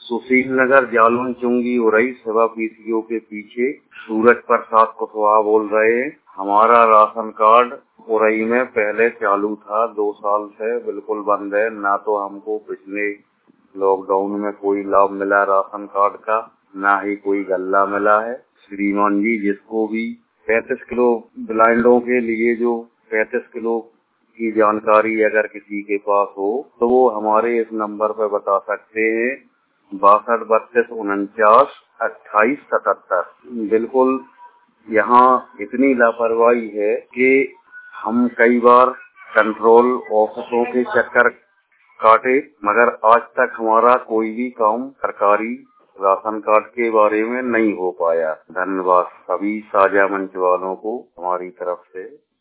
सुशील नगर जालौन चुंगी उरई सेवा पीसीओ के पीछे सूरज प्रसाद कुशवाहा बोल रहे हैं। हमारा राशन कार्ड उरई में पहले चालू था, 2 साल से बिल्कुल बंद है। ना तो हमको पिछले लॉकडाउन में कोई लाभ मिला राशन कार्ड का, ना ही कोई गल्ला मिला है। श्रीमान जी, जिसको भी 35 किलो ब्लाइंडों के लिए जो 35 किलो की जानकारी अगर किसी के पास हो तो वो हमारे इस नंबर पर बता सकते हैं, 62 32 49 28 77। बिल्कुल यहाँ इतनी लापरवाही है कि हम कई बार कंट्रोल ऑफिसों के चक्कर काटे, मगर आज तक हमारा कोई भी काम सरकारी राशन कार्ड के बारे में नहीं हो पाया। धन्यवाद सभी साझा मंच वालों को हमारी तरफ से।